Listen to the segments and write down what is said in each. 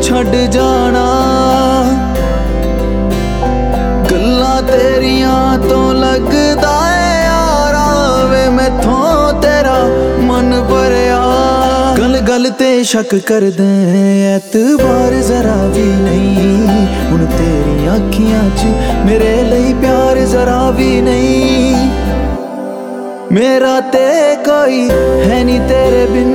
छड़ जाना। गल्लां तेरियां तो लगदा है यारा वे मैथों तेरा मन भरिया। गल गल ते शक कर दे एतबार जरा भी नहीं, हुण तेरी अखियां च मेरे लिए प्यार जरा भी नहीं। मेरा ते कोई है नी तेरे बिन,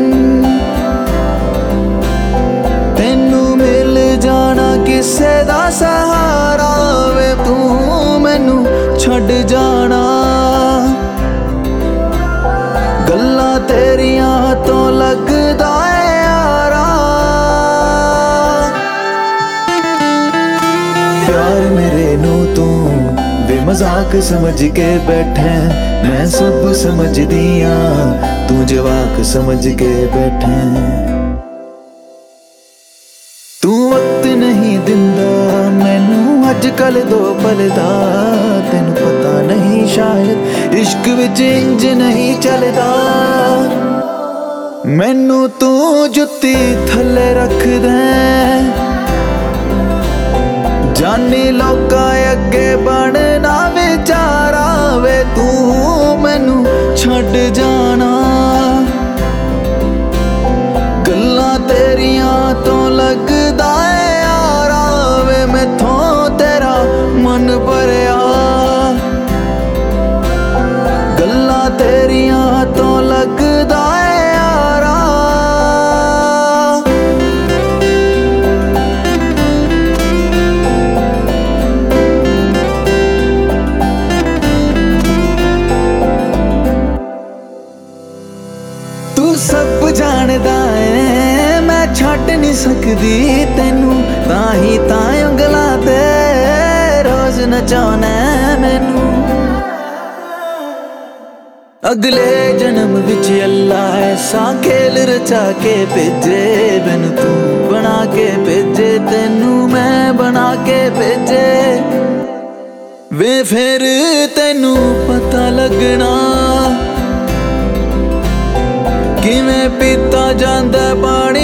तेनू मिल जाना किसे दा सहारा वे तू मैनू छड़ जाना। गल्लां तेरियां तो लगदा है यारा प्यार मेरे नू तू बेमजाक समझ के बैठे। मैं सब समझ दिया तू जवाक समझ के बैठे। तू वक्त नहीं दिंदा मैनू अजकल दो पल दा, तेनू पता नहीं शायद इश्क विच इंज नहीं चलदा। मैनू तू जुत्ती थल्ले रख दे, जानी लोकां अगे बनना विचारा वे तू मैनू छड़ जाना। गल्लां तेरियां तो लगदा है यारा वे मैथों तेरा मन भरिया। गल्लां तेरियां तो लगदा है यारा। तू सब जानदा है मैं छड्ड नहीं सकदी तेनू, ताही तां उंगलां ते रोज नचाना मैनू। अगले जन्म विच अल्लाह ऐसा खेल रचा के भेजे, मैनू तू बना के भेजे तेनू मैं बना के भेजे। वे फिर तेनू पता लगना किवें पीता जांदा पानी